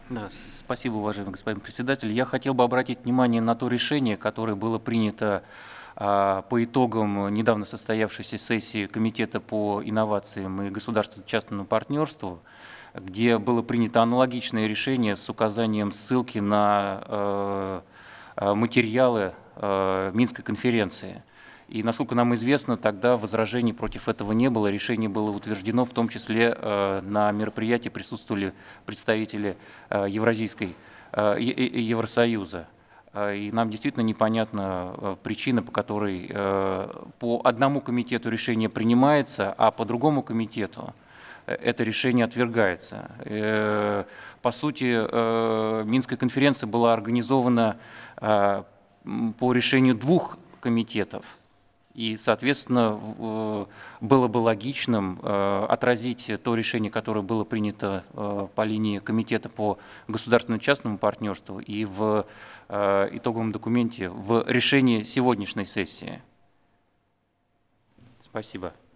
Да, спасибо, уважаемый господин председатель. Я хотел бы обратить внимание на то решение, которое было принято по итогам недавно состоявшейся сессии Комитета по инновациям и государственно-частному партнерству, где было принято аналогичное решение с указанием ссылки на материалы Минской конференции. И, насколько нам известно, тогда возражений против этого не было. Решение было утверждено, в том числе на мероприятии присутствовали представители Евразийской, Евросоюза. И нам действительно непонятна причина, по которой по одному комитету решение принимается, а по другому комитету это решение отвергается. По сути, Минская конференция была организована по решению двух комитетов. И, соответственно, было бы логичным отразить то решение, которое было принято по линии Комитета по государственно-частному партнерству и в итоговом документе в решении сегодняшней сессии. Спасибо.